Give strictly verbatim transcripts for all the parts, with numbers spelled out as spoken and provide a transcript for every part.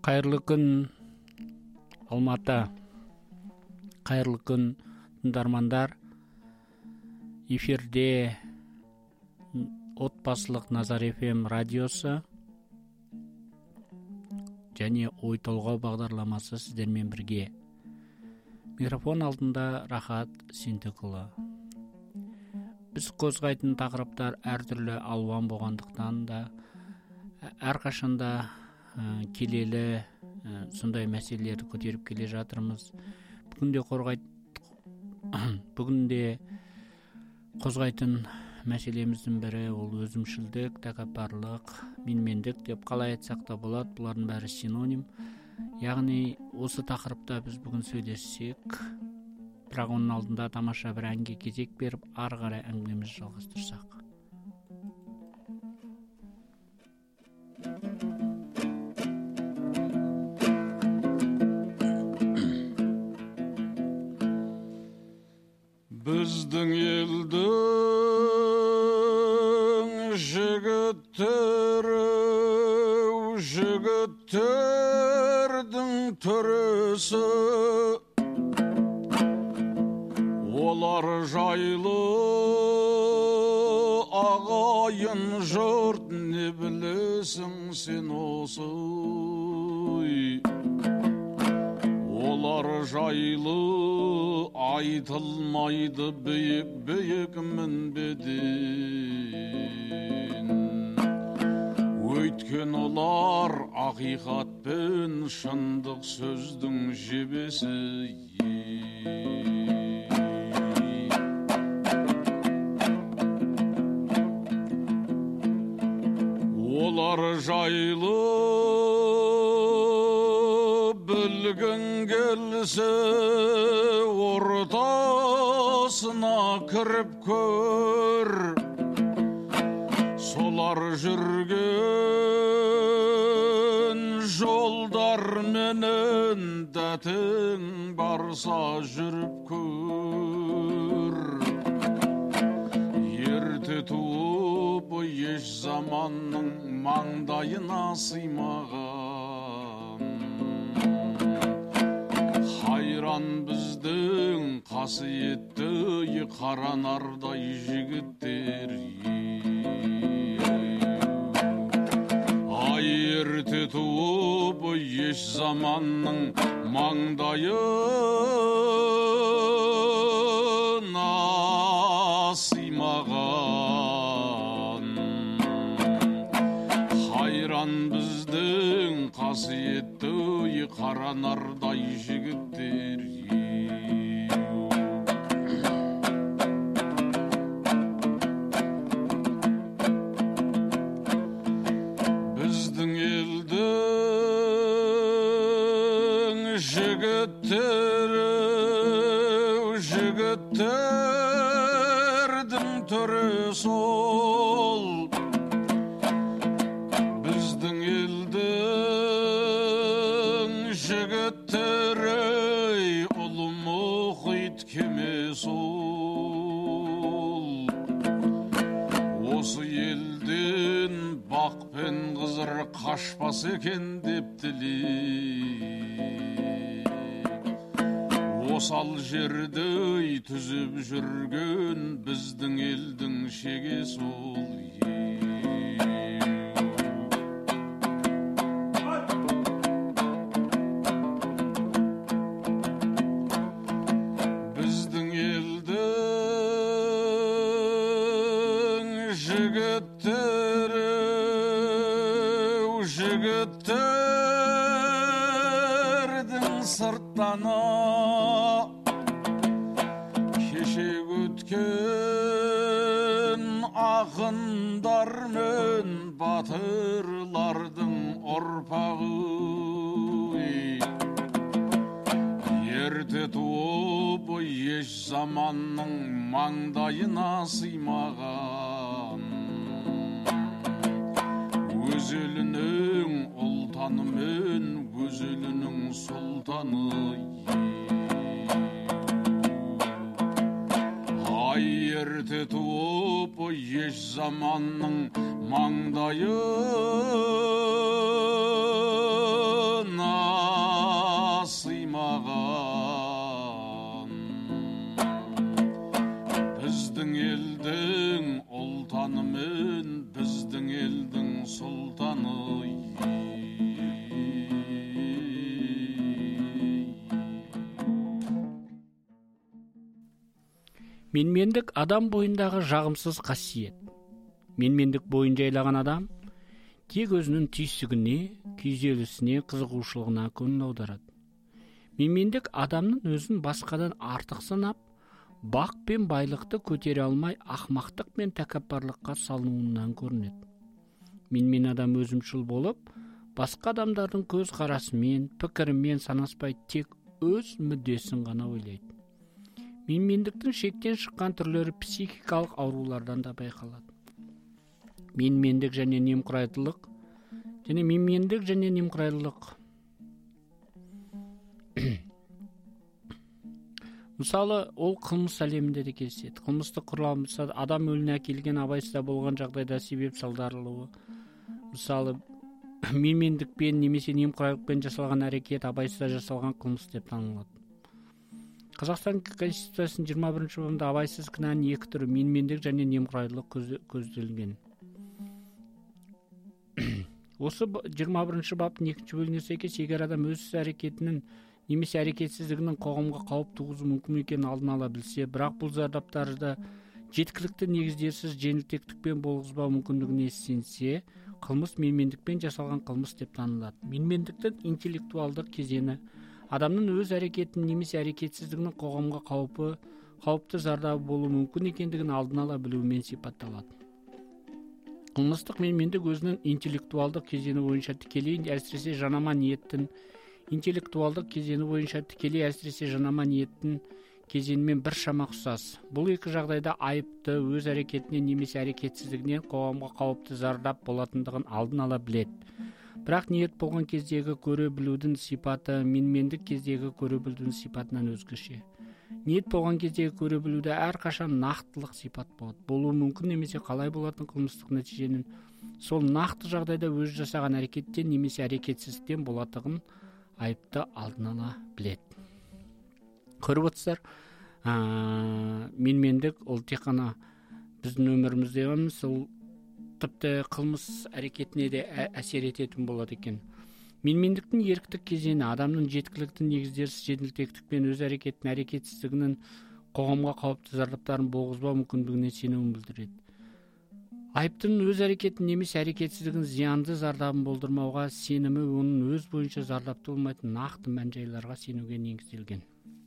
Кайырлы күн Алматы. Кайырлы күн тыңдармандар. Эфирде отбасылык Назар эф эм радиосу және ой толгоо багдарламасы сиздермен бирге. Микрофон алдында Рахат Синтекулы. Биз козгайтын тақырыптар әр түрлі алуан болғандықтан да әр кашанда келелі сондай мәселелерді көтеріп келе жатырмыз. Бүгінде қорғайт бүгінде қозғайтын мәселеміздің бірі ол өзімшілдік, тәкаппарлық, менмендік деп қалай айтсақ та болады. Бұлардың бәрі синоним. Яғни осы тақырыпта біз бүгін сөйлессек, бірақ оның алдында тамаша бір әнге кезек беріп, ары қарай әңгімемізді жалғастырсақ. Біздің елдің жігіттері, жігіттердің түрісі, олар жайлы ағайын жұрт, не білесің сен осы? Олар жайлы айтылмайды бейік-бейік мінбеден. Өйткен олар ақиқат пен шындық сөздің жебесі. Олар жайлы білгің келсе ортасына кіріп көр. Солар жүрген жолдар менен дәтің барса жүріп көр. Ерте туып еш заманның маңдайына сыймаған. Хайран біздің қасиетті қара нардай жігіттер. Ай ерте туып еш заманның маңдайына сыймаған. Хайран біздің қасиетті қара нардай жігіттер. Біздің елдің жігіттері, жігіттердің түрі сол. Біздің елдің жігіттері ұлы мұхит кеме сол. Осы елден бақ пен қызыр қашпас екен деп тілек. Осал жерді түзіп жүрген біздің елдің шеге сол. Біздің елдің жігіттері, жігіттердің сырттана кешек өткен ақындар мен батырлардың ұрпағы. Ерте туып еш заманның маңдайына сыймаған. Өз елінің ұлтаны мен өз елінің сұлтаны. Ай ерте туып еш заманның маңдайына сұлтанымен біздің елдің сұлтаны. Менмендік адам бойындағы жағымсыз қасиет. Менмендік бойын жайлаған адам тек өзінің түйсігіне, күйзелісіне, қызығушылығына көңіл аударады. Менмендік адамның өзін басқадан артық санап, бақ пен байлықты көтере алмай, ақмақтық пен тәкаппарлыққа салынуынан көрінеді. Менмен адам өзімшіл болып, басқа адамдардың көз қарасымен, пікірімен санаспай, тек өз мүддесін ғана ойлайды. Менмендіктің шектен шыққан түрлері психикалық аурулардан да байқалады. Менмендік және немқұрайдылық және менмендік және немқұрайдылық. Мысалы, ол қылмыс әлемінде де кездеседі. Қылмыстық құрылымда адам өліміне әкелген абайсызда болған жағдайда себеп салдарлығы. Мысалы, менмендікпен немесе немқұрайдылықпен жасалған әрекет абайсызда жасалған қылмыс деп танылады. Қазақстан Конституциясының жиырма бірінші бабында абайсыз кінәнің екі түрі менмендік және немқұрайдылық көзделген. Осы жиырма бірінші баптың екінші бөлігіне сәйкес, егер адам өз әрекетінің немесе әрекетсіздігінің қоғамға қауіп туғызуы мүмкін екенін алдын ала білсе, бірақ бұл зардаптарды жеткілікті негіздерсіз жеңілтектікпен болғызбау мүмкіндігіне сенсе, қылмыс менмендікпен жасалған қылмыс деп танылады. Менмендіктің интеллектуалдық кезеңі адамның өз әрекетінің немесе әрекетсіздігінің қоғамға қауіпі, қауіпті зардабы болуы мүмкін екендігін алдын ала білуімен сипатталады. Қылмыстық менмендік өзінің интеллектуалдық кезеңі бойынша тікелей, әсіресе жанама ниеттің интеллектуалдық кезеңі бойынша тікелей, әсіресе жанама ниеттің кезеңімен бір шама ұқсас. Бұл екі жағдайда айыпты өз әрекетінен немесе әрекетсіздігінен қоғамға қауіпті зардап болатындығын алдын ала біледі. Бірақ ниет болған кездегі көре білудің сипаты менмендік кездегі көре білудің сипатынан өзгеше. Ниет болған кездегі көре білуде әрқашан нақтылық сипат болады. Болуы мүмкін немесе қалай болатын қылмыстық нәтиженің сол нақты жағдайда өз жасаған әрекеттен немесе әрекетсіздіктен болатығын айыпты алдын ала біледі. Көріп отырсыздар, менмендік ол тек қана біздің өмірімізде емес, ол тіпті қылмыс әрекетіне де әсер ететін болады екен. Менмендіктің еріктік кезеңі адамның жеткілікті негіздерсіз жеңілтектікпен өз әрекетінің әрекетсіздігінің қоғамға қауіпті зардаптарын болғызбау мүмкіндігіне сенуін білдіреді. Айыптың өз әрекетін немесе әрекетсіздігінің зиянды зардабын болдырмауға сенімі оның өз бойынша зардапты болмайтын нақты мән-жайларға сенуге негізделген.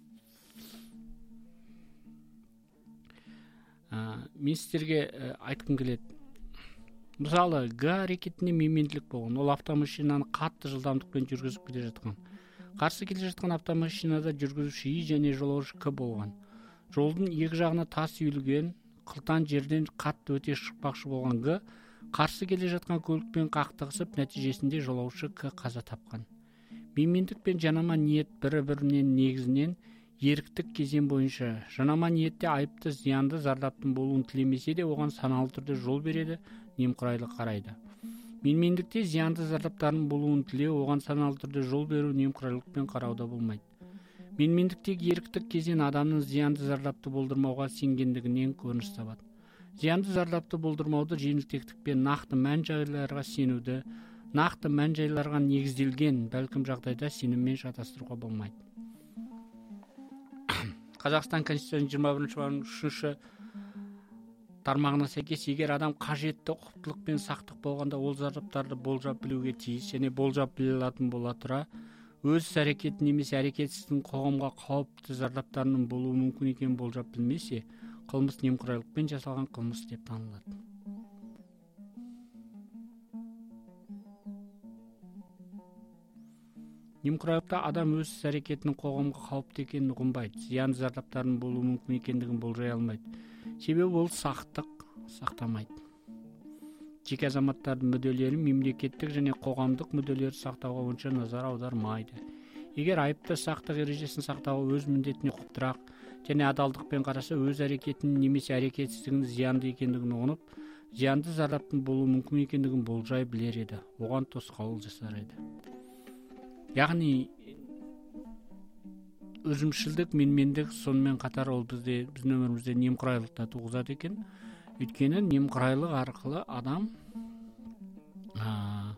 Мен сіздерге айтқым келеді. Мысалы, Г әрекетіне менменділік болған. Ол автомашинаны қатты жылдамдықпен жүргізіп келе жатқан. Қарсы келе жатқан автомашинада жүргізуші И және жолаушы К болған. Жолдың екі жағына тас үйілген, қылтан жерден қатты өте шықпақшы болған Г қарсы келе жатқан көлікпен қақтығысып, нәтижесінде жолаушы К қаза тапқан. Менмендік пен жанама ниет бірі-бірінен негізінен еріктік кезең бойынша. Жанама ниетте айыпты зиянды зардаптың болуын тілемесе де, оған саналы түрде жол береді, немқұрайлы қарайды. Менмендікте зиянды зардаптардың болуын тілеу, оған саналы түрде жол беру, немқұрайлықпен қарауда болмайды. Менмендіктегі еріктік кезең адамның зиянды зардапты болдырмауға сенгендігінен көрініс табады. Зиянды зардапты болдырмауды жеңілтектікпен нақты мән-жайларға сенуді, нақты мән-жайларға негізделген бәлкім жағдайда сеніммен шатастыруға болмайды. Қазақстан Конституциясының жиырма бірінші бабының үшінші тармағына сәйкес, егер адам қажетті ұқыптылық пен сақтық болғанда, ол зардаптарды болжап білуге тиіс және болжап біле алатын бола тұра, өз әрекет немесе әрекетсіздің қоғамға қауіпті зардаптарының болуы мүмкін екенін болжап білмесе, қылмыс немқұрайлықпен жасалған қылмыс деп танылады. Немқұрайлықта адам өз әрекетінің қоғамға қауіпті екенін ұғынбайды, зиянды зардаптардың болуы мүмкін екендігін болжай алмайды. Себебі ол сақтық сақтамайды. Жеке азаматтардың мүдделері мемлекеттік және қоғамдық мүдделерді сақтауға онша назар аудармайды. Егер айыпты сақтық ережесін сақтауға өз міндетіне құптырақ және адалдықпен қараса, өз әрекетінің немесе әрекетсіздігінің зиянды екендігін ұғынып, зиянды зардаптың болуы мүмкін екендігін болжай білер еді, оған тосқауыл жасар еді. Яғни өзімшілдік, менмендік сонымен қатар ол бізде біздің өмірімізде немқұрайлылықты туғызады екен. Өйткені немқұрайлық арқылы адам ә,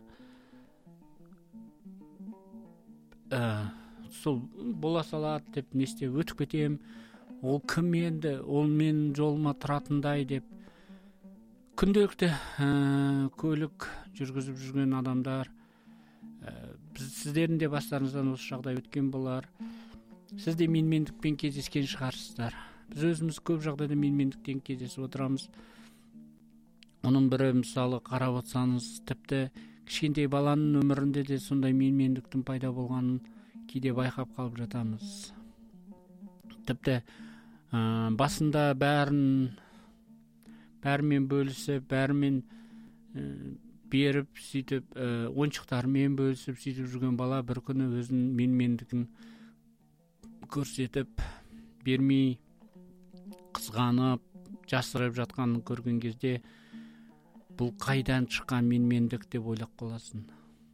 ә, сол бола салады деп не істеп өтіп кетем, ол кім енді, ол менің жолыма тұратындай деп күнделікті ә, көлік жүргізіп жүрген адамдар, ә, біз, сіздердің де бастарыңыздан осы жағдай өткен болар. Сіз де менмендікпен кездескен шығарсыздар. Біз өзіміз көп жағдайда менмендіктен кездесіп отырамыз. Оның бірі мысалы қарап отырсаңыз, тіпті кішкентай баланың өмірінде де сондай менмендіктің пайда болғанын кейде байқап қалып жатамыз. Тіпті ә, басында бәрін бәрімен бөлісіп, бәрімен ә, беріп, сөйтіп, ә, ойыншықтармен бөлісіп, сөйтіп жүрген бала бір күні өзінің менмендігін көрсетіп, бермей, қызғанып, жасырып жатқанын көрген кезде, бұл қайдан шыққан менмендік деп ойлап қаласың.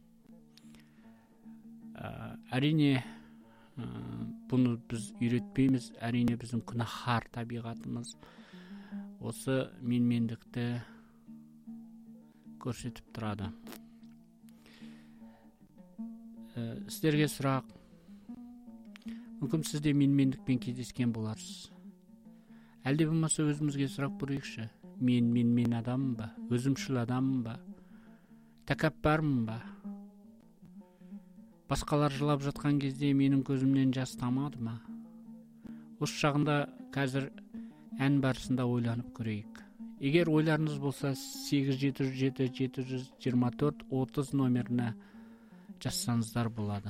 Ә, әрине, ә, бұны біз үйретпейміз, әрине біздің күнәһар табиғатымыз осы менмендікті көрсетіп тұрады. Ә, сіздерге сұрақ, мүмкін сіз де менмендікпен кездескен боларсыз. Әлде болмаса өзімізге сұрақ көрейікші. Мен менмен адаммын ба? Өзімшіл адаммын ба? Тәкаппармын ба? Басқалар жылап жатқан кезде менің көзімнен жас тамады ма? Осы жағында қазір ән барысында ойланып көрейік. Егер ойларыңыз болса, сегіз жеті жүз жеті жеті жүз жиырма төрт отыз номеріне жазсаңыздар болады.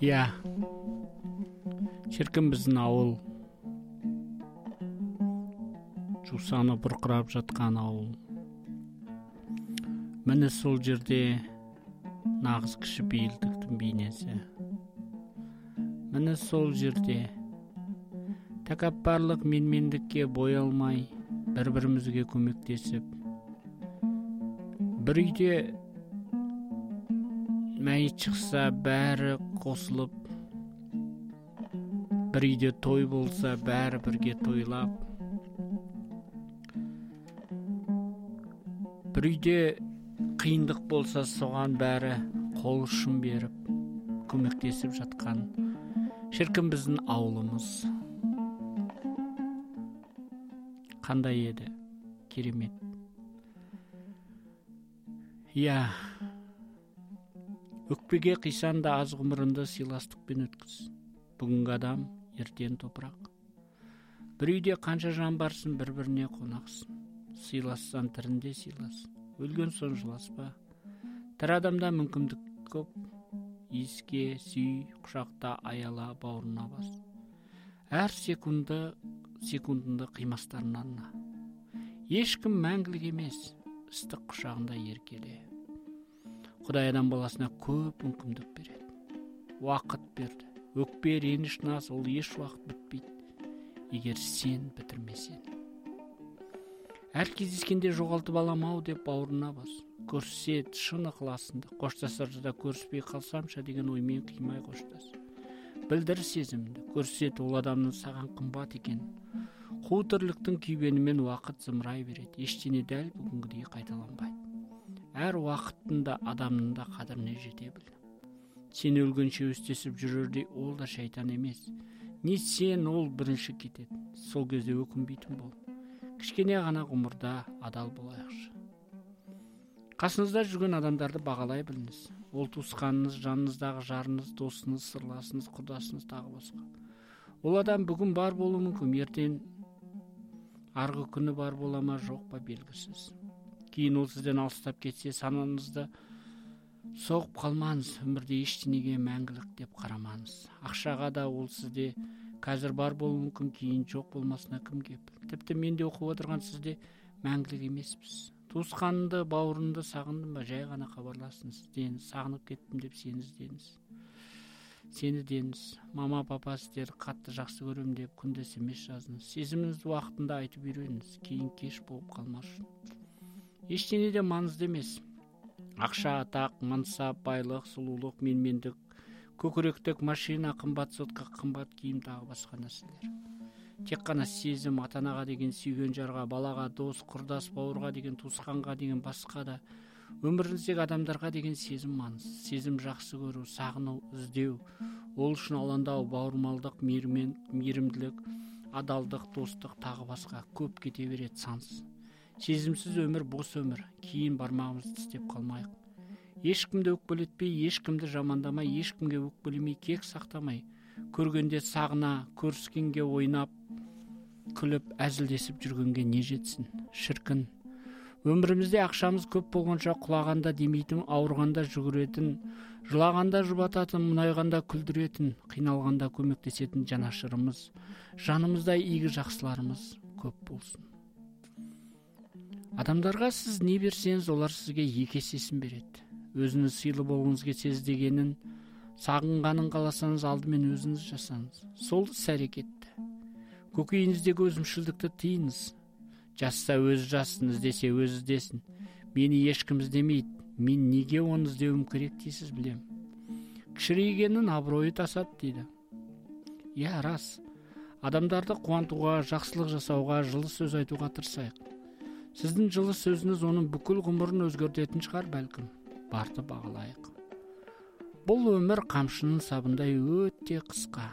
Иә, шіркін біздің ауыл, жусаны бұрқырап жатқан ауыл. Міне сол жерде нағыз кіші бейілдіктің бейнесі. Міне сол жерде тәкаппарлық менмендікке бой алмай, бір-бірімізге көмектесіп, бір үйде мәйіт шықса бәрі қосылып, бір үйде той болса бәрі бірге тойлап, бір үйде қиындық болса соған бәрі қол ұшын беріп көмектесіп жатқан шіркін біздің ауылымыз. Қандай еді, керемет. Иә, өкпеге қисанда аз ғұмырынды сыйластықпен өткіз. Бүгінгі адам, ертең топырақ. Бір үйде қанша жан барсын, бір-біріне қонақсын. Сыйлассаң тірінде сыйлас, өлген соң жыласпа. Тірі адамда мүмкіндік көп. Иіске, сүй, құшақта, аяла, бауырына бас. Әр секунды, секундынды қимастарынан. Ешкім мәңгілік емес, ыстық құшағында еркеле. Құдай адам баласына көп мүмкіндік береді. Уақыт берді. Өкпе, реніш, наз, ол еш уақыт бітпейді, егер сен бітірмесен. Әр кездескенде жоғалтып аламау деп бауырына бас. Көрсет, шын ықыласынды. Қоштасарда да көріспей қалсамша деген оймен қимай қоштас. Білдір сезімді. Көрсет, ол адамның саған қымбат екен. Қу тірліктің күйбенімен уақыт зымырай береді. Ештеңе дәл бүгінгідей қайталанбайды. Әр уақытында адамның да қадіріне жете біл. Сен өлгенше өстесіп жүрердей, ол да шайтан емес. Не сен, ол бірінші кетеді. Сол кезде өкінбейтін бол. Кішкене ғана ғұмырда адал болайықшы. Қасыңызда жүрген адамдарды бағалай біліңіз. Ол туысқаныңыз, жаныңыздағы жарыңыз, досыңыз, сырласыңыз, құрдасыңыз тағы басқа. Ол адам бүгін бар болуы мүмкін, ертең арғы күні бар бола ма жоқ па белгісіз. Кейін ол сізден алыстап кетсе, санаңызды соғып қалмаңыз, өмірде ештеңеге мәңгілік деп қарамаңыз. Ақшаға да ол сізде қазір бар болуы мүмкін, кейін жоқ болмасына кім кепіл. Тіпті мен де оқып отырған сізде мәңгілік емеспіз. Туысқаныңды, бауырыңды сағындың ба, жай ғана хабарласыңыз. Деңіз, сағынып кеттім деп сені іздеңіз. Сені деңіз, мама, папа сіздерді қатты жақсы көрем деп күнде смс жазыңыз. Сезіміңізді уақытында айтып үйреніңіз, кейін кеш болып қалмас үшін. Ештеңе де маңызды емес. Ақша, атақ, мансап, байлық, сұлулық, менмендік, көкіректік, машина, қымбат сотқа, қымбат киім, тағы басқа нәрселер. Тек қана сезім, ата-анаға деген сүйген жарға, балаға, дос, құрдас, бауырға деген, туысқанға деген, басқа да өміріңіздегі адамдарға деген сезім маңыз. Сезім жақсы көру, сағыну, іздеу, ол үшін алаңдау, бауырмалдық, мейірімділік, адалдық, достық, тағы басқа көп кете береді сансыз. Сезімсіз өмір бос өмір, кейін бармағымызды тістеп қалмайық. Ешкімді өкпелетпей, ешкімді жамандамай, ешкімге өкпелемей, кек сақтамай, көргенде сағына, көріскенге ойнап, күліп, әзілдесіп жүргенге не жетсін? Шіркін. Өмірімізде ақшамыз көп болғанша құлағанда демейтін, ауырғанда жүгіретін, жылағанда жұбататын, мұнайғанда күлдіретін, қиналғанда көмектесетін жанашырымыз, жанымызда игі жақсыларымыз көп болсын. Адамдарға сіз не берсеңіз, олар сізге екі есесін береді. Өзіңіз сыйлы болғыңыз келсе іздегенін, сағынғанын қаласаңыз, алдымен өзіңіз жасаңыз. Сол іс-әрекетті. Көкейіңіздегі өзімшілдікті тыйыңыз. Жасса өзі жассын, іздесе өзі іздесін. Мені ешкім іздемейді. Мен неге оны іздеуім керек дейсіз білем. Кішірейгеннің абыройы тасады дейді. Иә, рас. Адамдарды қуантуға, жақсылық жасауға, жылы сөз айтуға тырысайық. Сіздің жылы сөзіңіз оның бүкіл ғұмырын өзгертетін шығар бәлкім. Барды бағалайық. Бұл өмір қамшының сабындай өте қысқа.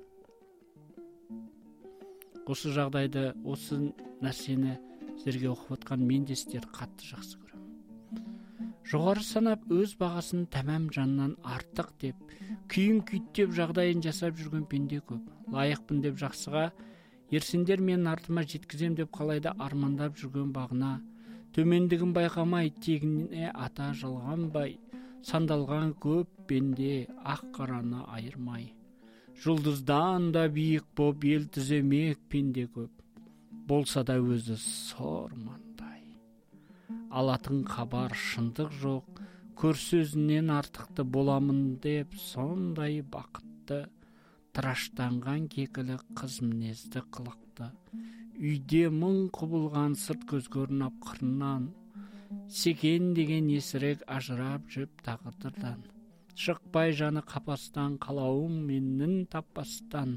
Осы жағдайды, осы нәрсені сіздерге оқып отқан мен де сіздерді қатты жақсы көремін. Жоғары санап өз бағасын тәмам жаннан артық деп, күйін күйттеп жағдайын жасап жүрген пенде көп. Лайықпын деп жақсыға, ерсендер мен артыма жеткізем деп қалайда армандап жүрген бағына, төмендігін байқамай, тегіне ата жалғанбай, сандалған көп пенде ақ қараны айырмай. Жұлдыздан да биік боп ел түземек пенде көп, болса да өзі сормандай. Алатын хабар шындық жоқ, көр сөзінен артықты боламын деп, сондай бақытты, тыраштанған кекілі қыз мінезді қылықты. Үйде мың құбылған сырт көзгөрін ап қырынан, секен деген есірек ажырап жүп тағдырдан. Шықпай жаны қапастан, қалауым меннің таппастан.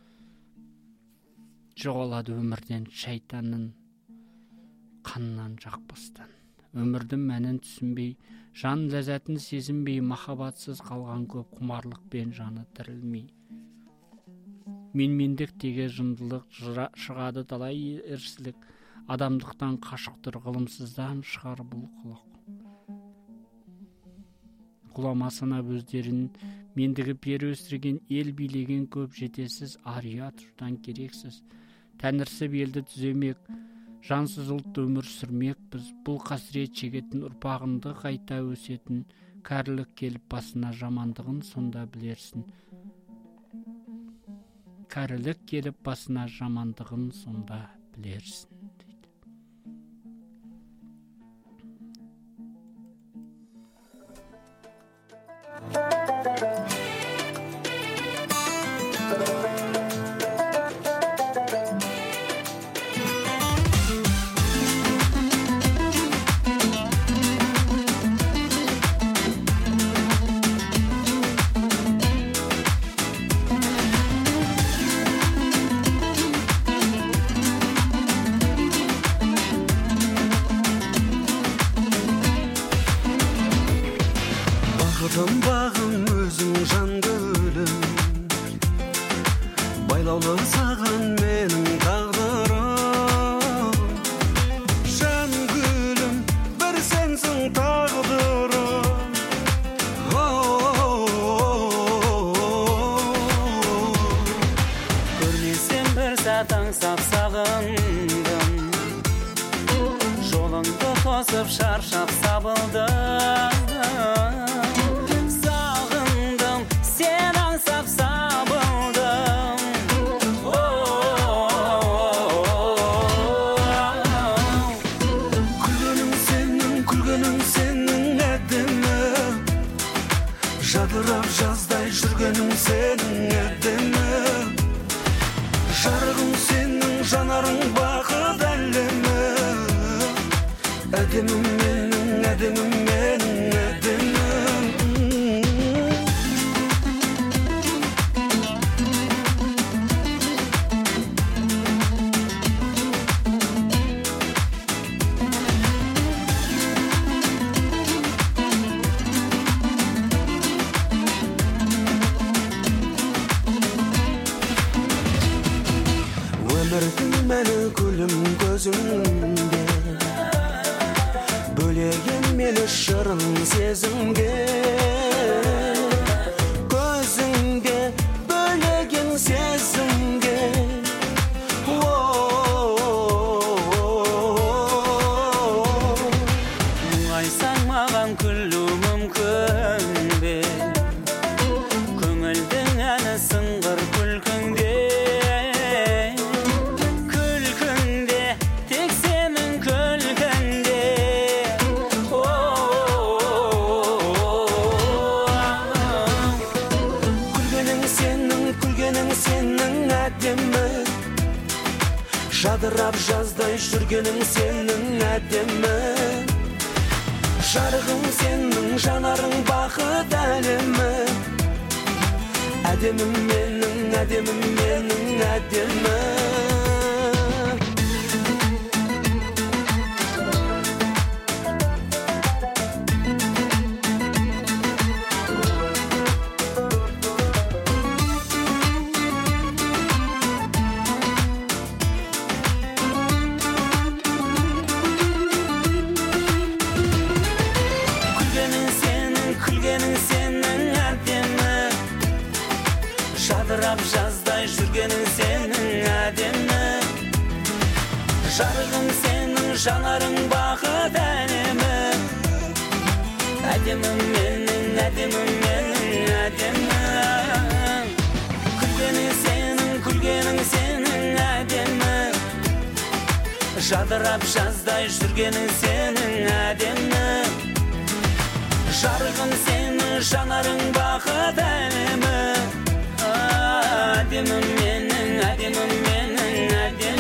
Жоғалады өмірден шайтанын, қаннан жақпастан. Өмірдің мәнін түсінбей, жан ләззатын сезінбей, махаббатсыз қалған көп құмарлықпен жаны тірілмей. Менмендік теге жындылық шығады талай ерсілік, адамдықтан қашықтыр, ғылымсыздан шығар бұл құлық. Құламасына өздерін мендігі пері өсірген, ел билеген көп жетесіз, ария тұштан керексіз. Тәңірсіп елді түземек, жансыз ұлт өмір сүрмекпіз. Бұл қасірет шегетін ұрпағынды қайта өсетін, кәрілік келіп басына жамандығын сонда білерсін. Кәрілік келіп басына жамандығын сонда білерсін. Бағым өзің жан гүлім, байлаулы саған менің тағдырым. Жан гүлім, бір сенсің тағдырым. Көрмесем бір сәт аңсап сағындым, жолыңды тосып шаршап сабылдым. Жадырап жаздай жүргенің сенің әдемі, жарығың сенің, жанарың бақыт әлемі. Әдемім менің, әдемім менің, әдемім. Өмірдің мәні күлім көзіңде, бөлеген мені шырын сезімге. Көзіңде бөлеген сезімге. Мұңайсаң маған күлу мүмкін бе, көңілдің әні сыңғыр күлкіңде. Жадырап жаздай жүргенің сенің әдемі, жарығың сенің, жанарың бақыт әлемі. Әдемім менің, әдемім менің, әдемі. Жадырап жаздай жүргенің сенің әдемі, жарығың сенің, жанарың бақыт әлемі. әдемім менің, әдемім менің, әдемім. Күлгенің сенің, күлгенің сенің, әдемі. Жадырап жаздай жүргенің сенің, әдемі. Жарығың сенің, жанарың бақыт әлемі. Әдемім менің, әдемім менің, әдемі.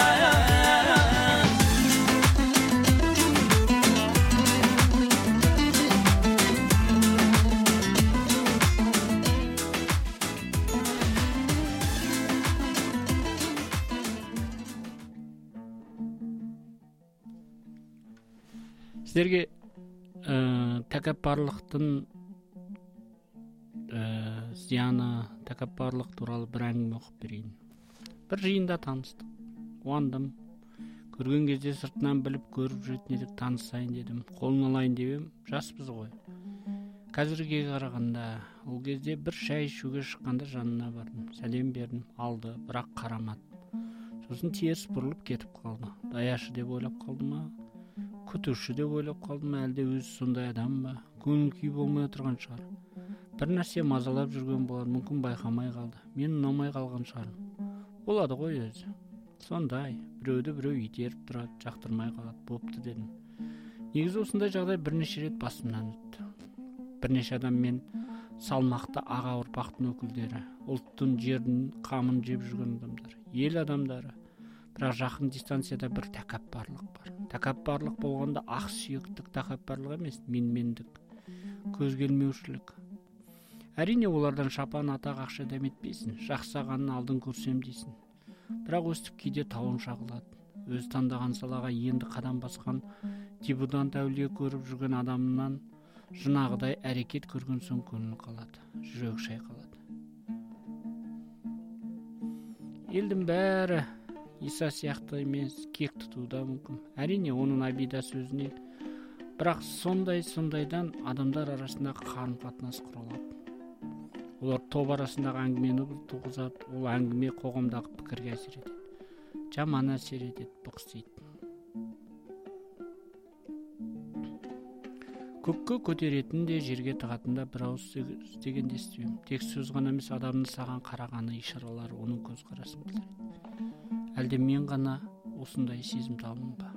Сіздерге ә, тәкаппарлықтың ә, зияны, тәкаппарлық туралы бір әңгіме оқып берейін. Бір жиында таныстық. Қуандым. Көрген кезде сыртынан біліп көріп жүретін едік, танысайын дедім. Қолын алайын деп жаспыз ғой. Қазірге қарағанда ол кезде бір шай ішуге шыққанда жанына бардым. Сәлем бердім, алды, бірақ қарамады. Сосын теріс бұрылып кетіп қалды. Даяшы деп ойлап қалды ма? Күтуші деп ойлап қалды ма, әлде өзі сондай адам ба? Көңіл күй болмай отырған шығар. Бір нәрсе мазалап жүрген болар, мүмкін байқамай қалды. Мен ұнамай қалған шығармын. Болады ғой өзі. Сондай, біреуді біреу итеріп тұрады, жақтырмай қалады, бопты дедім. Негізі осындай жағдай бірнеше рет басымнан өтті. Бірнеше адам мен салмақты аға ұрпақтың өкілдері, ұлттың жердің қамын жеп жүрген адамдар, ел адамдары. Бірақ жақын дистанцияда бір тәкаппарлық бар. Тәкаппарлық болғанда ақ сүйектік тәкаппарлық емес, менмендік, көзгелмеушілік. Әрине олардан шапан атақ ақша дәметпейсің, жақсағанын алдын көрсем дейсің. Бірақ өстіп кейде тауын шағылады. Өз таңдаған салаға енді қадам басқан дебютант әулие көріп жүрген адамынан жынағыдай әрекет көрген соң көңіл қалады, жүрек шайқалады. Елдің бәрі Иса сияқты емес, кек тұтуда мүмкін. Әрине, оның абида сөзіне. Бірақ сондай-сондайдан адамдар арасында қарым-қатынас құралады. Олар топ арасындағы әңгімені туғызады, ол әңгіме қоғамдағы пікірге әсер етеді. Жаман әсер етеді, бұқсайды. Көкке көтеретін де, жерге тығатын да бір ауыз сөз дегенде естимін. Тек сөз ғана емес, адамның саған қарағаны, ишаралары оның көзқарасын білдіреді. Әлде мен ғана осындай сезім табым ба?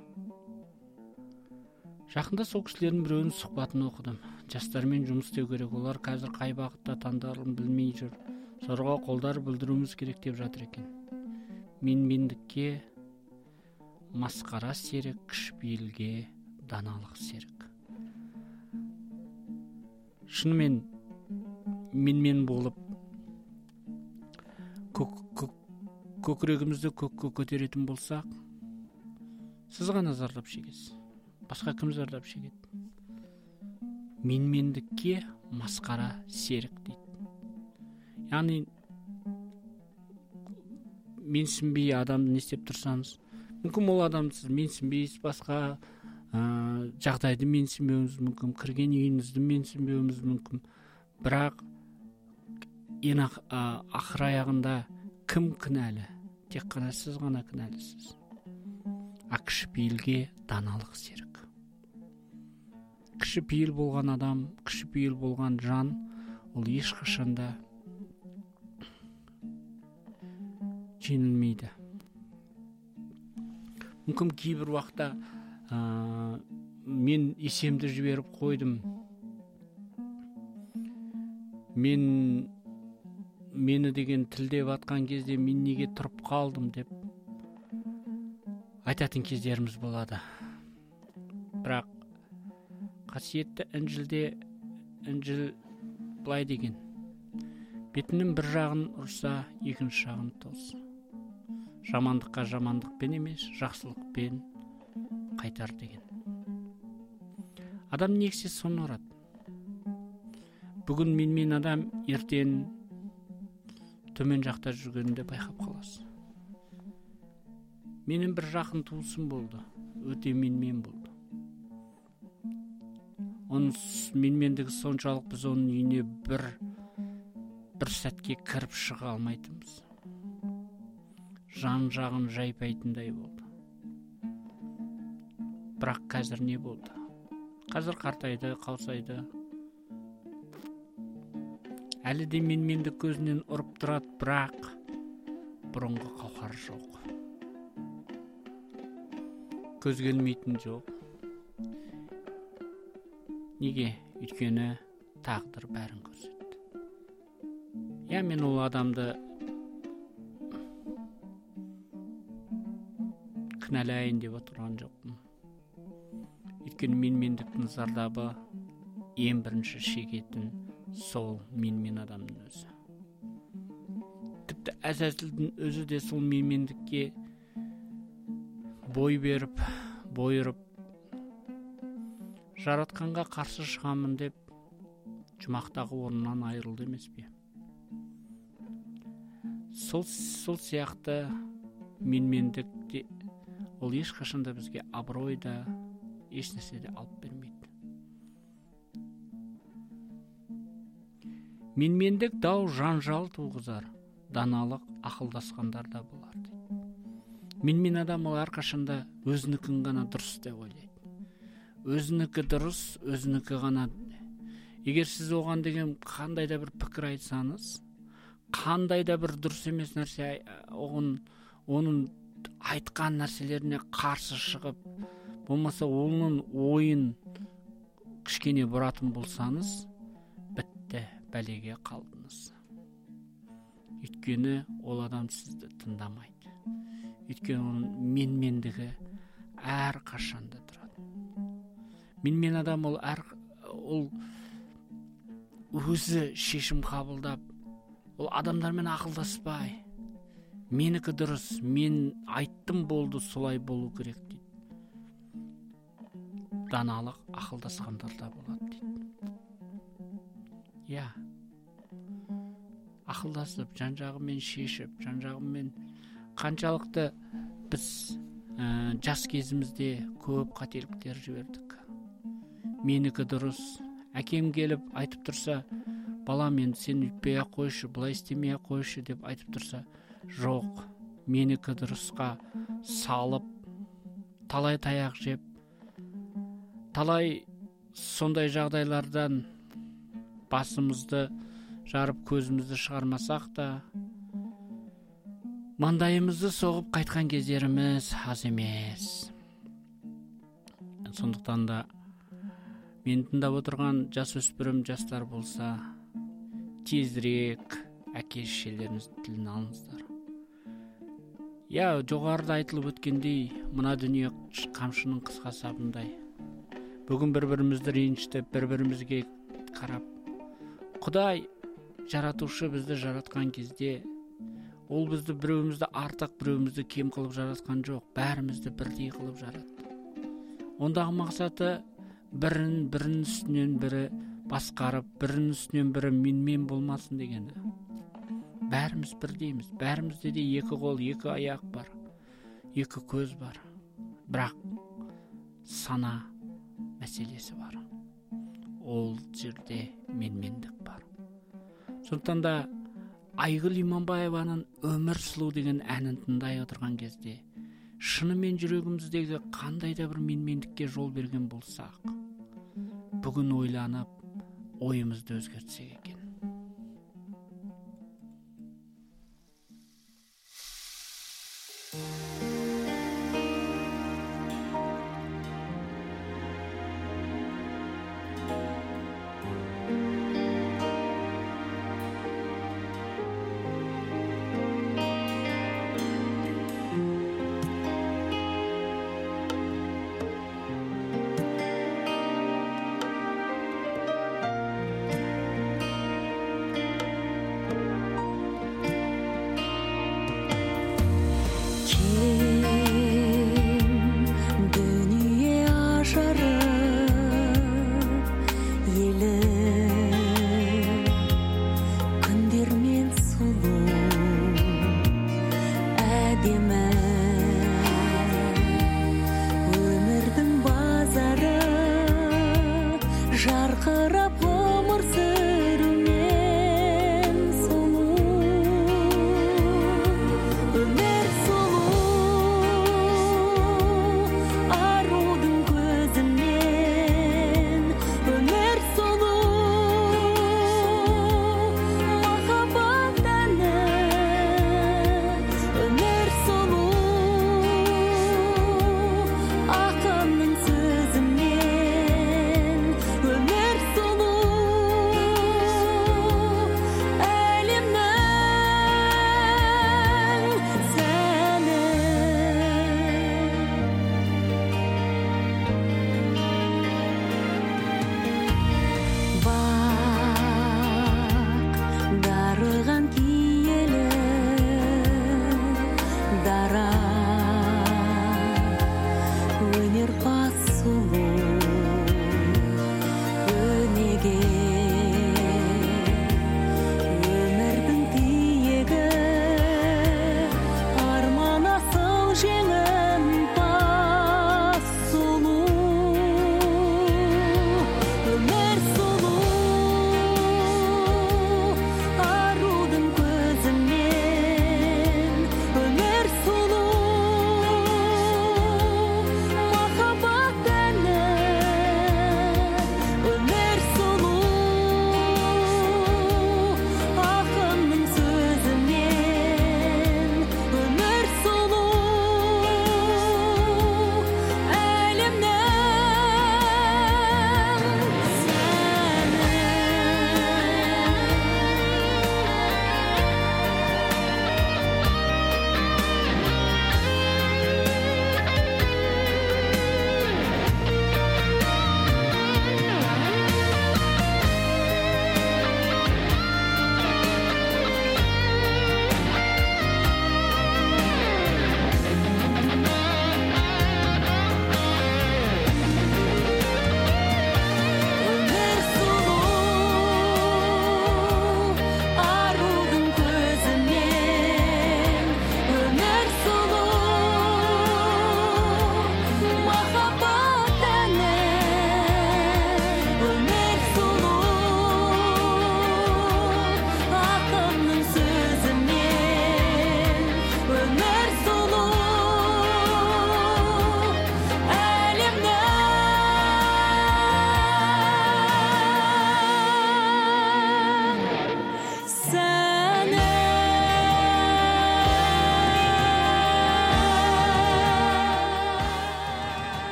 Жақында сол кісілердің біреуінің сұхбатын оқыдым. Жастармен жұмыс істеу керек, олар қазір қай бағытта таңдарын білмей жүр. Зорға қолдар білдіруіміз керек деп жатыр екен. Менмендікке масқара серік, кішіпейілге даналық серік. Шынымен менмен болып көк, көк, көкірегімізді көкке көтеретін болсақ, сіз ғана зардап шегесіз. Басқа кім зардап шегеді? Менмендікке масқара серік дейді. Яғни менсінбей адамды не істеп тұрсаңыз, мүмкін ол адамды сіз менсінбейсіз, басқа ә, жағдайды менсінбеуіңіз мүмкін, кірген үйіңізді менсінбеуіңіз мүмкін. Бірақ ең ақыр аяғында кім кінәлі? Тек қана сіз ғана кінәлісіз. А кішіпейілге даналық серік. Кішіпейіл болған адам, кішіпейіл болған жан, ол ешқашанда жеңілмейді. Мүмкін кейбір уақытта ә, мен есемді жіберіп қойдым. Мен мені деген тілдеп атқан кезде мен неге тұрып қалдым деп айтатын кездеріміз болады. Бірақ қасиетті Інжілде Інжіл былай деген: бетінің бір жағын ұрса, екінші жағын тос. Жамандыққа жамандықпен емес, жақсылықпен қайтар деген. Адам нексе соны ұрады. Бүгін менмен адам ертең төмен жақта жүргенінде байқап қаласыз. Менің бір жақын туысым болды, өте менмен болды. Оның менмендігі соншалық, біз оның үйіне бір бір сәтке кіріп шыға алмайтынбыз. Жан жағын жайпайтындай болды. Бірақ қазір не болды? Қазір қартайды, қаусайды. Әлі де менмендік көзінен ұрып тұрады, бірақ бұрынғы қауқары жоқ. Көз келмейтін жоқ. Неге? Өйткені тағдыр бәрін көрсетті. Я мен ол адамды кінәлайын деп отырған жоқпын. Өйткені менмендіктің зардабы ең бірінші шегетін сол менмен адамның өзі. Тіпті әзәзілдің өзі де сол менмендікке бой беріп, бойырып, жаратқанға қарсы шығамын деп жұмақтағы орнынан айырылды емес пе? Сол, сол сияқты менмендік де ол ешқашанда бізге абырой да, еш нәрсе де алып бермейді. Менмендік дау жанжал туғызар, даналық ақылдасқандар да болар дейді. Менмен адам ол әрқашанда өзінікін ғана дұрыс деп ойлайды. Өзінікі дұрыс, өзінікі ғана. Егер сіз оған деген қандай да бір пікір айтсаңыз, қандай да бір дұрыс емес нәрсе, оғын, оның айтқан нәрселеріне қарсы шығып, болмаса оның ойын кішкене бұратын болсаңыз, бітті, бәлеге қалдыңыз. Өйткені ол адам сізді тыңдамайды. Өйткені оның менмендігі әр қашанда тұрады. Менмен адам ол әр ол өзі шешім қабылдап, ол адамдармен ақылдаспай, менікі дұрыс, мен айттым болды, солай болу керек дейді. Даналық ақылдасқандарда болады дейді. Я, ақылдасып, жан-жағымен шешіп, жан-жағымен қаншалықты біз ә, жас кезімізде көп қателіктер жібердік. Менікі дұрыс. Әкем келіп айтып тұрса, балам енді сен үйтпей ақ қойшы, бұлай істемей ақ қойшы деп айтып тұрса, жоқ, менікі дұрысқа салып, талай таяқ жеп, талай сондай жағдайлардан басымызды жарып көзімізді шығармасақ та, маңдайымызды соғып қайтқан кездеріміз аз емес. Сондықтан да мен тыңдап отырған жасөспірім жастар болса, тезірек әке-шешелеріңіздің тілін алыңыздар. Я, жоғарыда айтылып өткендей, мына дүние қамшының қысқа сабындай. Бүгін бір-бірімізді ренжітіп, бір-бірімізге қарап, Құдай жаратушы бізді жаратқан кезде, ол бізді біреуімізді артық, біреуімізді кем қылып жаратқан жоқ, бәрімізді бірдей қылып жаратты. Ондағы мақсаты бірін бірін үстінен бірі басқарып, бірін үстінен бірі менмен болмасын дегені. Бәріміз бірдейміз, бәрімізде де екі қол, екі аяқ бар, екі көз бар. Бірақ сана мәселесі бар. Ол жерде менмендік бар. Сондықтан да Айгүл Иманбаеваның Өмір сұлу деген әнін тыңдай отырған кезде, шынымен жүрегіміздегі қандай да бір менмендікке жол берген болсақ, бүгін ойланып, ойымызды өзгертсек екен.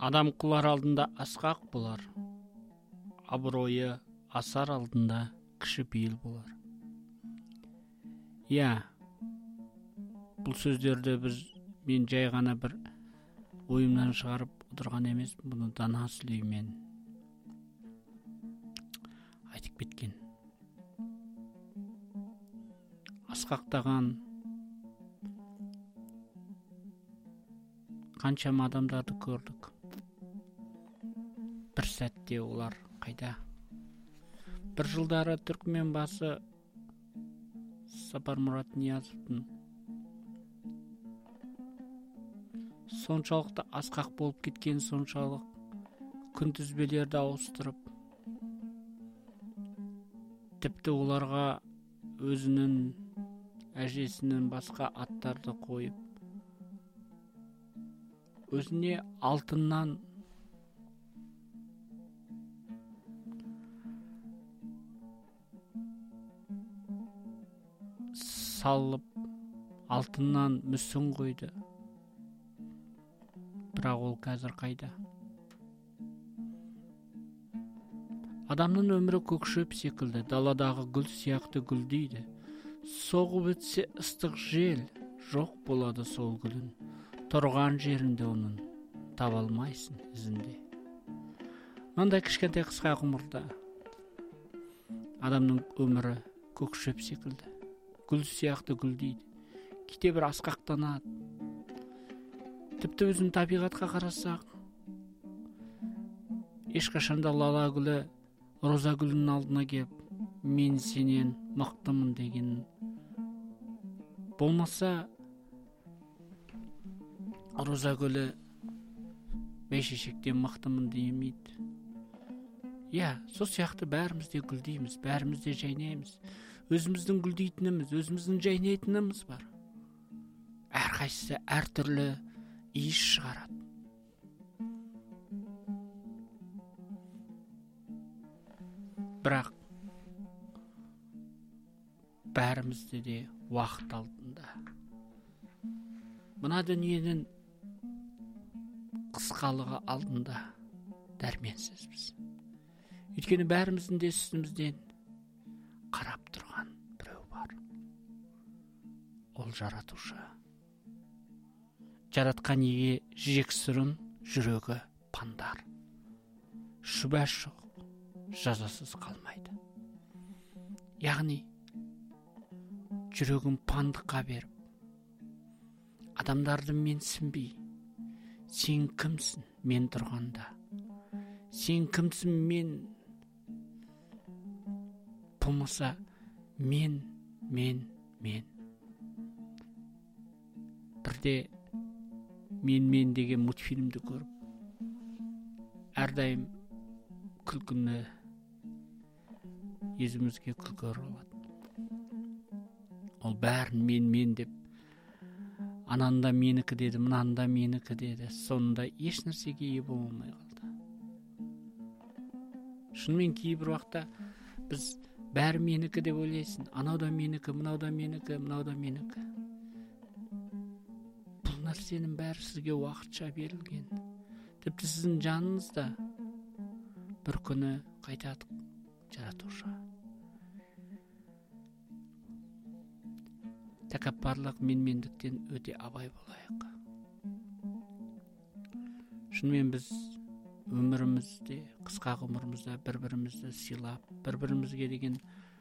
Адам құлар алдында асқақ болар, абыройы асар алдында кішіпейіл болар. Иә, бұл сөздерді біз мен жай ғана бір ойымнан шығарып отырған емес, бұны Дана Сүлеймен айтып кеткен. Асқақтаған қаншама адамдарды көрдік. Бір сәтте олар қайда? Бір жылдары Түркмен басы Сапармұрат Ниязовтың соншалықты асқақ болып кеткен, соншалық күнтізбелерді ауыстырып, тіпті оларға өзінің әжесінің басқа аттарды қойып, өзіне алтыннан салып, алтыннан мүсін қойды. Бірақ ол қазір қайда? Адамның өмірі көкшөп секілді, даладағы гүл сияқты гүлдейді. Соғып өтсе ыстық жел, жоқ болады сол гүлін. Тұрған жерінде оның таба алмайсың ізінде. Мынандай кішкентай қысқа ғұмырда адамның өмірі көкшөп секілді, гүл сияқты гүлдейді. Кейде бір асқақтанады. Тіпті өзін табиғатқа қарасақ, ешқашанда лала гүлі роза гүлінің алдына кеп, мен сенен мықтымын деген болмаса, роза гүлі бәйшешектен мықтымын деймейді. Иә, сол сияқты бәріміз де гүлдейміз, бәріміз де жайнаймыз. Өзіміздің гүлдейтініміз, өзіміздің жайнайтынымыз бар. Әрқайсысы әртүрлі иіс шығарады. Бірақ бәрімізде де уақыт алдында. Мына дүниенің қысқалығы алдында дәрменсізбіз. Өйткені бәріміздің де үстімізден қарап тұрған біреу бар. Ол жаратушы. Жаратқан еге жексұрын жүрегі пандар. Шүбәш жоқ, жазасыз қалмайды. Яғни, жүрегін пандыққа беріп, адамдарды менсінбей, сен кімсің мен тұрғанда? Сен кімсің мен? Болмаса, мен, мен, мен. Бірде мен мен деген мультфильмді көріп, әрдайым күлкіні езімізге күлкі оралады. Ол бәрін мен мен деп, ананда менікі деді, мынанда менікі деді, сонында еш нәрсеге ие болмай қалды. Шынымен кейбір уақытта біз бәрі менікі деп ойлайсың, анау да менікі, мынау да менікі, мынау да менікі. Бұл нәрсенің бәрі сізге уақытша берілген. Тіпті сіздің жаныңызда бір күні қайтады жаратушы. Тәкаппарлық, менмендіктен өте абай болайық. Шынымен біз өмірімізде, қысқа ғұмырымызда бір-бірімізді сыйлап, бір-бірімізге деген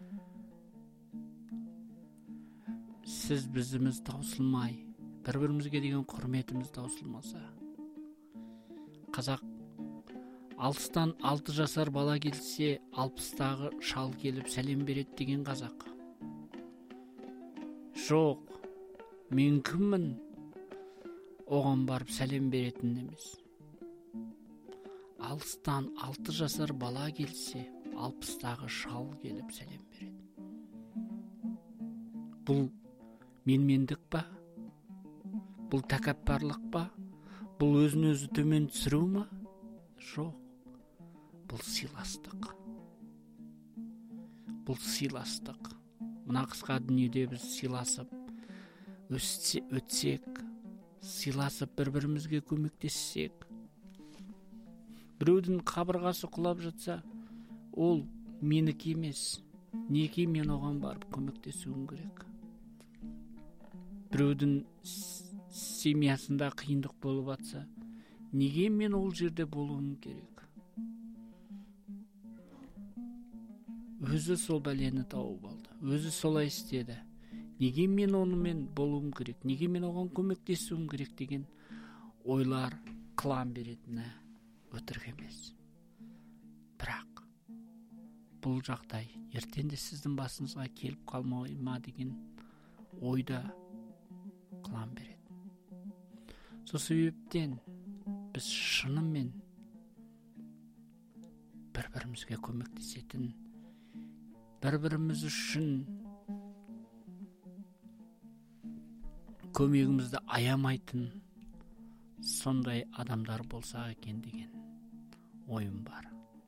сіз бізіміз таусылмай, бір-бірімізге деген құрметіміз таусылмаса, қазақ алыстан алты жасар бала келсе, алпыстағы шал келіп сәлем береді деген қазақ. Жоқ, мен кіммін оған барып сәлем беретін емес. Алыстан алты жасар бала келсе, алпыстағы шал келіп сәлем береді. Бұл менмендік па? Бұл тәкаппарлық па? Бұл өзін өзі төмен түсіру ма? Жоқ. Бұл сыйластық. Бұл сыйластық. Мына қысқа дүниеде біз сыйласып, өтсек, сыйласып бір-бірімізге көмектессек, Біреудің қабырғасы құлап жатса, ол менікі емес. Неге мен оған барып көмектесуім керек? Біреудің семьясында қиындық болып жатса, неге мен ол жерде болуым керек? Өзі сол бәлені тауып алды. Өзі солай істеді. Неге мен онымен болуым керек? Неге мен оған көмектесуім керек деген ойлар қылам беретіні өтірік емес. Бірақ бұл жағдай ертең де сіздің басыңызға келіп қалмай ма деген ойда қылам береді. Сол себептен біз шынымен бір-бірімізге көмектесетін, бір-біріміз үшін көмегімізді аямайтын сондай адамдар болса екен деген ойым бар.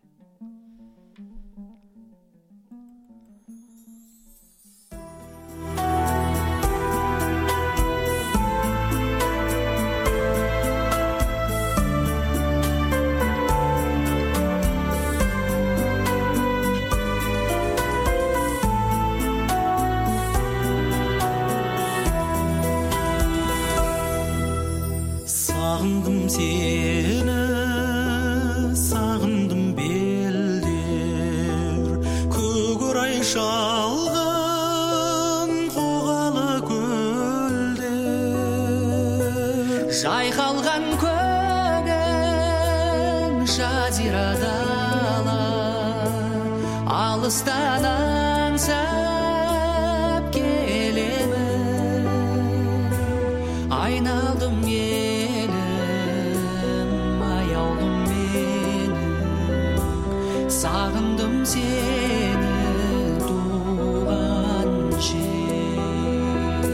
Сағындым сені, сағындым белдер, көкорай шалған қоғалы көлдер. Жайқалған көгін жазира дала, алыстан аңсап келемін. Айналдым сағындым сені туған жер.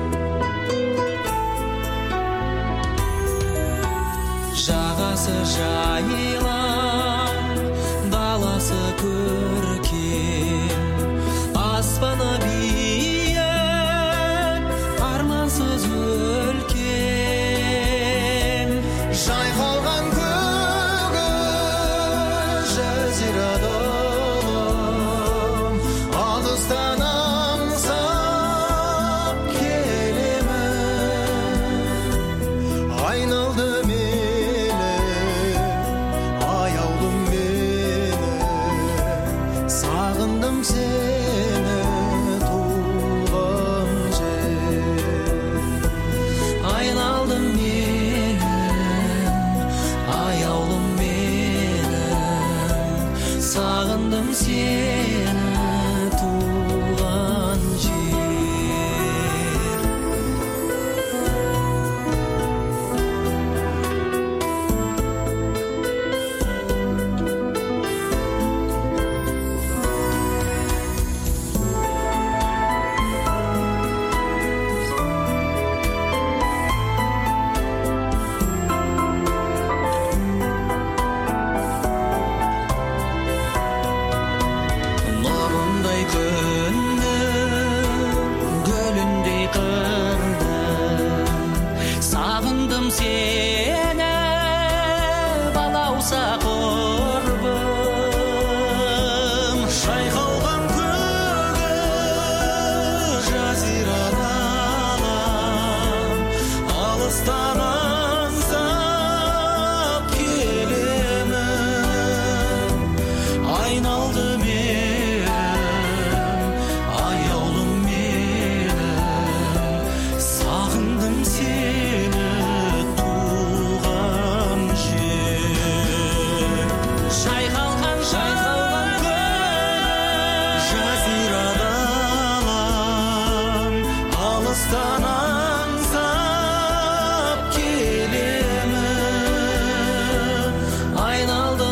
Жағасы жайылар, даласы көркем, аспаны биік, армансыз өлкем. Жайқалған сағындым сені туған жер. Сағындым сені, балауса құрбым. Жайқалған көгі жазира дала, алыстан аңсап келемін. Айналды менің аяулым менің, сағындым сені туған жер. Жайқалған жазира дала, алыстан аңсап келемін. Айналды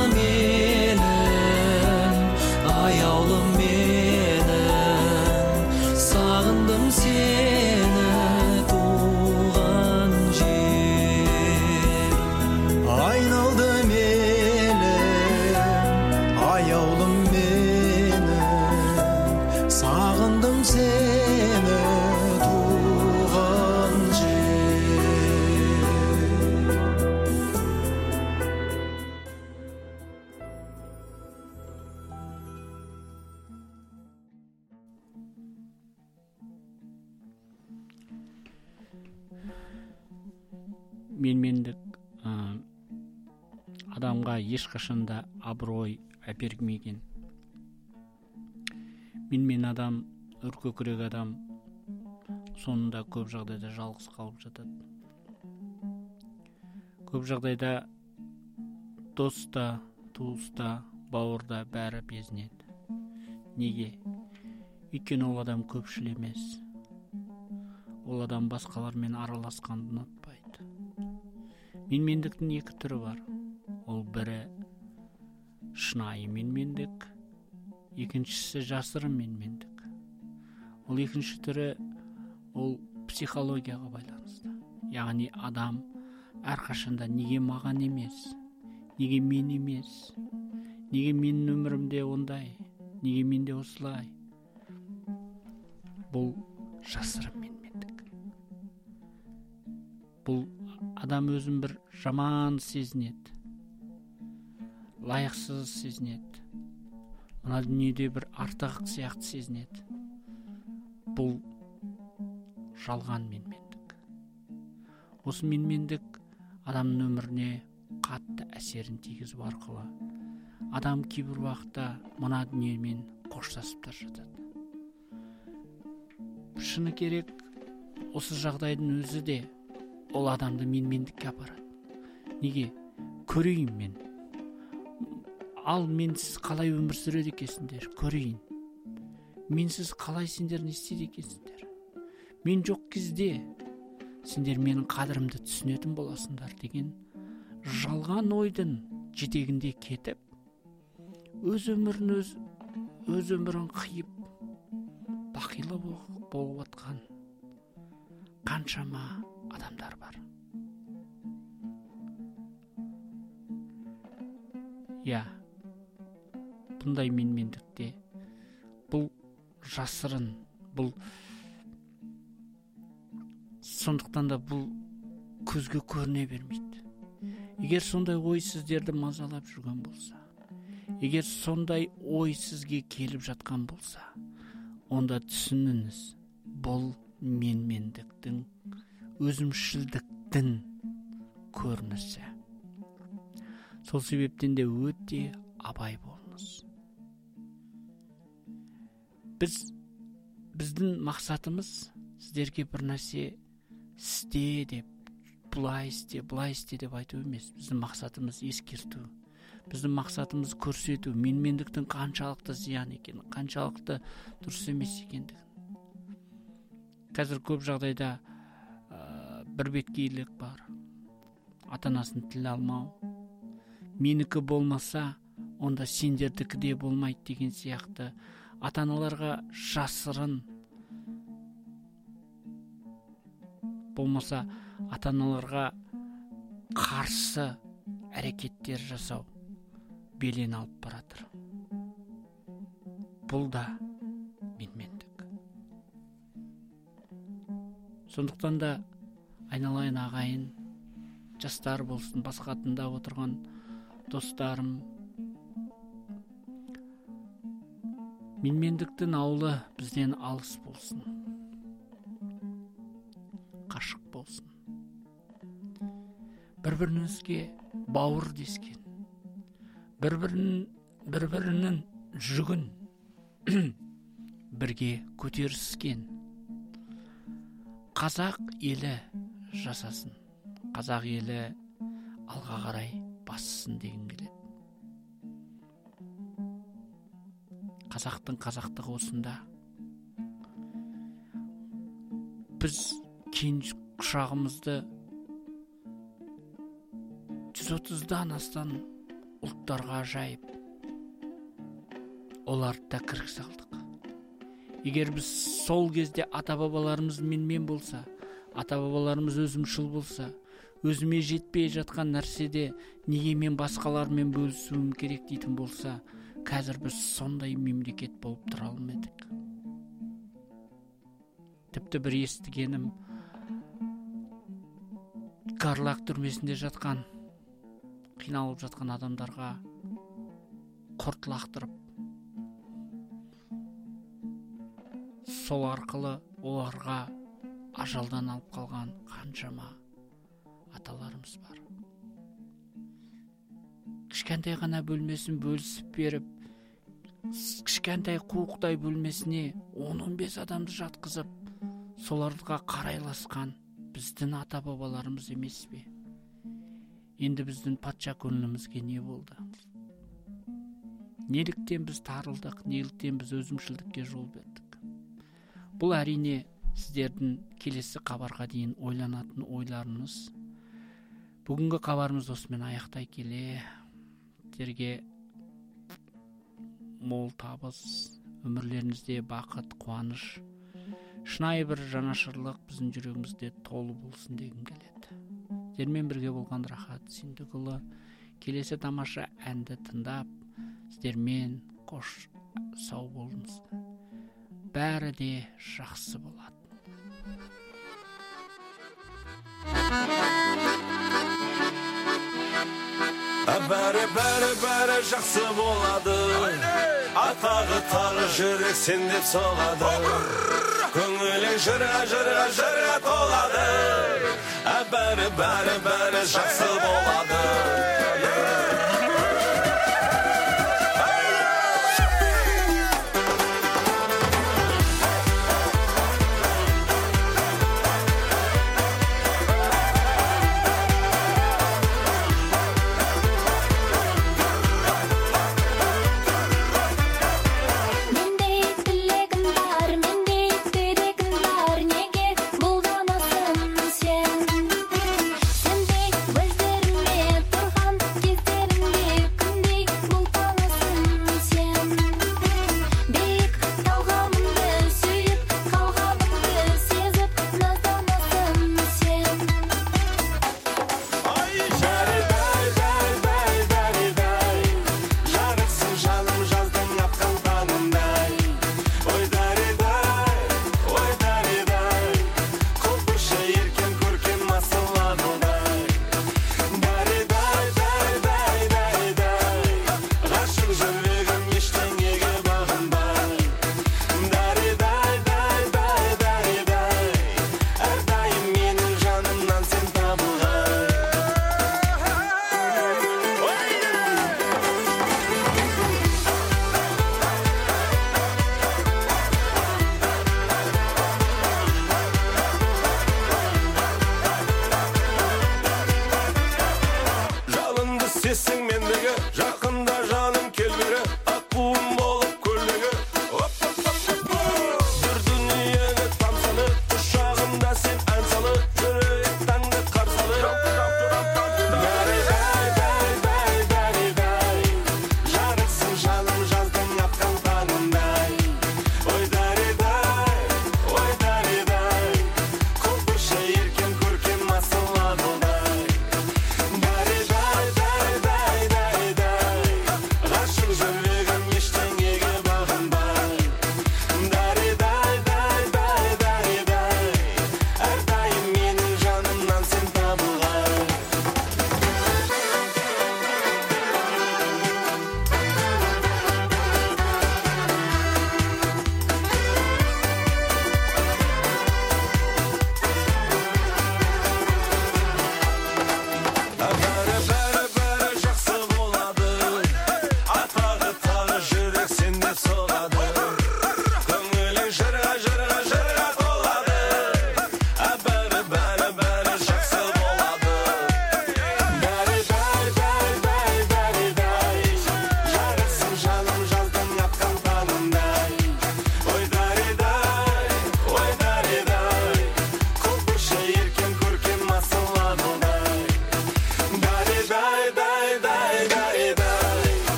менің аяулым менің, сағындым сені туған жер. Айналды менің аяулым менің, сағындым сені туған жер. менмендік ә, адамға ешқашанда абырой әпергмеген. Менмен адам, үркөкірек адам соңында көп жағдайда жалғыз қалып жатады. Көп жағдайда доста, туыста, бауырда бәрі безінеді. Неге? Өйткені ол адам көпшіл емес. Ол адам басқалармен араласқанды ұнатпайды. Менмендіктің екі түрі бар. Ол бірі шынайы менмендік, екіншісі жасырын менмендік. Ол екінші түрі ол психологияға байланысты. Яғни адам әрқашанда неге маған емес, неге мен емес, неге менің өмірімде ондай, неге менде осылай. Бұл жасырын менмендік. Бұл адам өзін бір жаман сезінеді, лайықсыз сезінеді, мына дүниеде бір артық сияқты сезінеді. Бұл жалған менмендік. Осы менмендік адамның өміріне қатты әсерін тигізіп арқылы адам кейбір уақытта мына дүниемен қоштасып та жатады. Шыны керек, осы жағдайдың өзі де ол адамды менмендікке апарады. Неге? Көрейін мен. Ал менсіз қалай өмір сүреді екенсіңдер, көрейін. Менсіз қалай сендер не істейді екенсіңдер. Мен жоқ кезде сендер менің қадірімді түсінетін боласыңдар деген жалған ойдың жетегінде кетіп, өз өмірін өз, өз өмірін қиып, бақилы болып атқан қаншама адамдар бар. Я, бұндай менмендікте бұл жасырын, бұл сондықтан да бұл көзге көріне бермейді. Егер сондай ой сіздерді мазалап жүрген болса, егер сондай ой сізге келіп жатқан болса, онда түсініңіз, бұл менмендіктің, өзімшілдіктің көрінісі. Сол себептен де өте абай болыңыз. Біз, біздің мақсатымыз сіздерге бір нәрсе істе деп, бұлай істе, бұлай істе деп айту емес. Біздің мақсатымыз ескерту. Біздің мақсатымыз көрсету, менмендіктің қаншалықты зиян екенін, қаншалықты дұрыс емес екендігін. Қазір көп жағдайда ә, бір беткейлік бар. Ата-анасын тіл алмау. Менікі болмаса, онда сендердікі де болмайды деген сияқты ата-аналарға жасырын, болмаса ата-аналарға қарсы әрекеттер жасау белең алып баратыр. Бұл да менмендік. Сондықтан да айналайын ағайын, жастар болсын, басқа тыңдап отырған достарым, менмендіктің аулы бізден алыс болсын, қашық болсын. Бір-біріңізге бауыр дескен, бір-бірінің, бір-бірінің жүгін бірге көтеріскен қазақ елі жасасын, қазақ елі алға қарай бассын деген келеді. Қазақтың қазақтығы осында. Біз кейін құшағымызды жүз отыздан астан ұлттарға жайып, оларды да кіргізе алдық. Егер біз сол кезде ата-бабаларымыз менмен болса, ата-бабаларымыз өзімшіл болса, өзіме жетпей жатқан нәрседе неге мен басқалармен бөлісуім керек дейтін болса, қазір біз сондай мемлекет болып тұра алмадық. Тіпті бір естігенім, Карлаг түрмесінде жатқан, қиналып жатқан адамдарға құрт лақтырып, сол арқылы оларға ажалдан алып қалған қаншама аталарымыз бар. Кішкентай ғана бөлмесін бөлісіп беріп, кішкентай қуықтай бөлмесіне он он бес адамды жатқызып, соларға қарайласқан біздің ата-бабаларымыз емес пе? Енді біздің патша көңілімізге не болды? Неліктен біз тарылдық, неліктен біз өзімшілдікке жол бердік? Бұл әрине сіздердің келесі хабарға дейін ойланатын ойларыңыз. Бүгінгі хабарымыз осымен аяқтай келе, сіздерге мол табыс, өмірлеріңізде бақыт, қуаныш, шынайы бір жанашырлық біздің жүрегімізде толы болсын дегім келеді. Сіздермен бірге болған Рахат Сүйіндікұлы келесі тамаша әнді тыңдап, сіздермен қош сау болыңыз. Бәрі де жақсы болады. Бәрі бәрі бәрі жақсы болады. Атағы тағы жүрек сен деп соғады. Көңілің жыра жыра жыра толады. Бәрі бәрі бәрі жақсы болады.